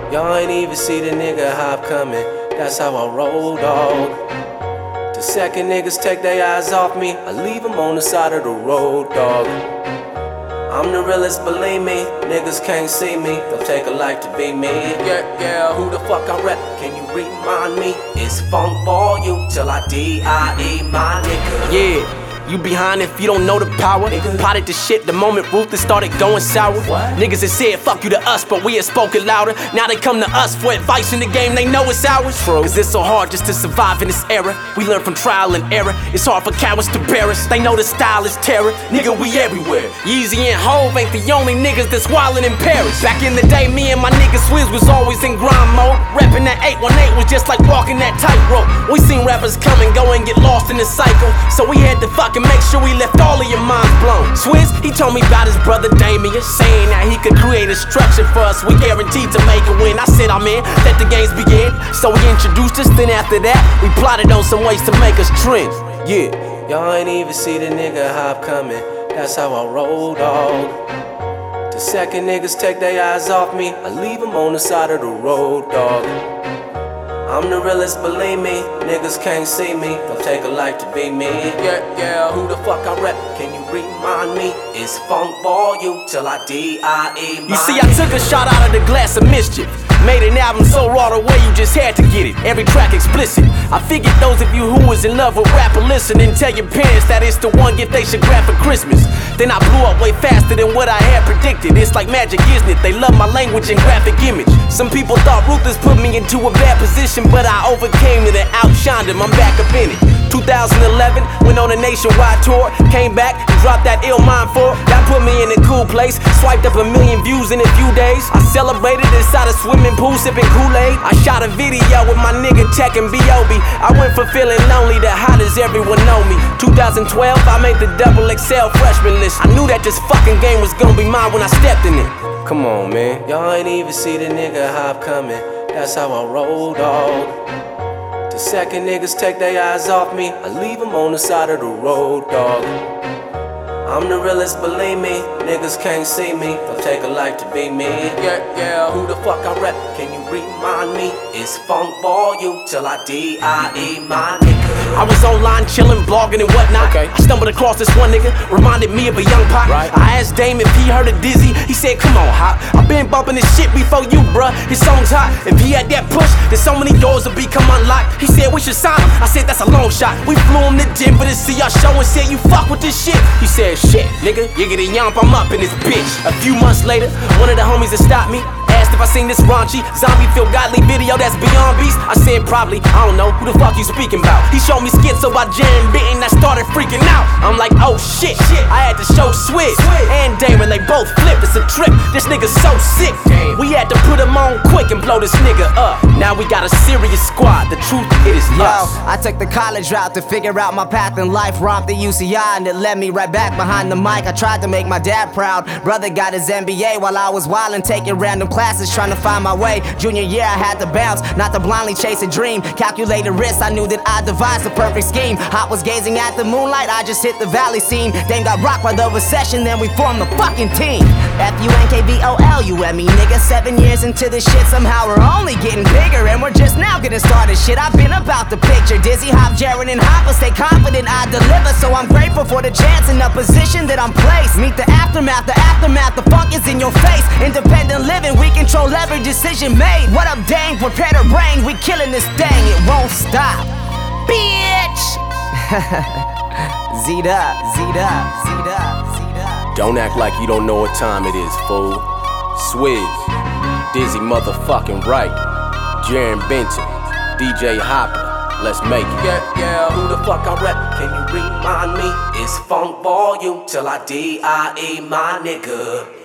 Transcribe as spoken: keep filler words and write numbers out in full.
Y'all ain't even see the nigga hop coming. That's how I roll, dog. The second niggas take their eyes off me, I leave them on the side of the road, dog. I'm the realest, believe me. Niggas can't see me, they'll take a life to be me. Yeah, yeah, who the fuck I rep? Can you remind me? It's funk for you till I D I E, my nigga. Yeah. You behind if you don't know the power. Nigga. Potted the shit the moment Ruthless started going sour. What? Niggas that said fuck you to us, but we had spoken louder. Now they come to us for advice in the game, they know it's ours. True. Cause it's so hard just to survive in this era. We learn from trial and error. It's hard for cowards to bear us. They know the style is terror. Nigga, we everywhere. Yeezy and Hove ain't the only niggas that's wildin' in Paris. Back in the day, me and my nigga Swizz was always in grind mode. Reppin' that eight one eight was just like walking that tightrope. We seen rappers come and go and get lost in the cycle, so we had to fucking make sure we left all of your minds blown. Swizz, he told me about his brother Damien, saying that he could create a structure for us. We guaranteed to make a win. I said I'm in, let the games begin. So he introduced us, then after that we plotted on some ways to make us trend. Yeah. Y'all ain't even see the nigga hop coming. That's how I roll, dog. The second niggas take their eyes off me, I leave them on the side of the road, dog. I'm the realest, believe me. Niggas can't see me, they'll take a life to be me. Yeah, yeah, who the fuck I rep? Can you remind me? It's funk for you till I D I E. You see, I took a shot out of the glass of mischief. Made an album so raw the way you just had to get it. Every track explicit. I figured those of you who was in love with rap will listen and tell your parents that it's the one gift they should grab for Christmas. Then I blew up way faster than what I had predicted. It's like magic, isn't it? They love my language and graphic image. Some people thought Ruthless put me into a bad position, but I overcame it and outshined him. I'm back up in it. two thousand eleven, went on a nationwide tour. Came back and dropped that ill mind for. That put me in a cool place. Swiped up a million views in a few days. I celebrated inside a swimming pool sipping Kool-Aid. I shot a video with my nigga Tech and B O B. I went from feeling lonely to how does everyone know me. two thousand twelve, I made the double X L freshman list. I knew that this fucking game was gonna be mine when I stepped in it. Come on, man. Y'all ain't even see the nigga hop coming. That's how I roll, dog. The second niggas take their eyes off me, I leave them on the side of the road, dog. I'm the realest, believe me. Niggas can't see me, they'll take a life to be me. Yeah, yeah, who the fuck I rep? Can you remind me? It's funk for you till I D I E, my nigga. I was online chillin', blogging and whatnot. Okay. I stumbled across this one nigga, reminded me of a young Pac. Right. I asked Dame if he heard of Dizzy. He said, come on, Hop. I been bumping this shit before you, bruh. His song's hot. If he had that push, then so many doors would become unlocked. He said we should sign him. I said that's a long shot. We flew him to Denver to see our show and said, you fuck with this shit. He said, shit, nigga, yiggity yomp, I'm up in this bitch. A few months later, one of the homies that stopped me asked if I seen this raunchy zombie feel godly video that's beyond beast. I said probably, I don't know, who the fuck you speaking about? He showed me skits about Jaren Benton, I started freaking out. I'm like, oh shit, shit. I had to show Swizz and Damon, they both flipped, it's a trip. This nigga's so sick, damn. We had to put him on quick and blow this nigga up. Now we got a serious squad, the truth it is us. Yo, I took the college route to figure out my path in life. Romped the U C I and it led me right back behind the mic. I tried to make my dad proud. Brother got his M B A while I was wildin', taking random classes, trying to find my way. Junior year I had to bounce, not to blindly chase a dream. Calculated risks, I knew that I devised the perfect scheme. Hot was gazing at the moonlight, I just hit the valley scene. Then got rocked by the recession, then we formed the fucking team. F U N K V O L U M E, nigga. Seven years into this shit, somehow we're only getting bigger. And we're just now getting started, shit. I've been about the picture. Dizzy, Hop, Jaren, and Hopper, stay confident I deliver. So I'm grateful for the chance and the position that I'm placed. Meet the aftermath, the aftermath, the funk is in your face. Independent living, we control every decision made. What up, dang? Prepare the brain, we killing this thing, it won't stop. Bitch! Z'd up, Z'd up, Z'd up, Z'd up. Don't act like you don't know what time it is, fool. Swizz, Dizzy motherfucking right. Jaren Benton, D J Hopper, let's make it. Yeah, yeah, who the fuck I rep? Can you remind me? It's funk for you till I D I E, my nigga.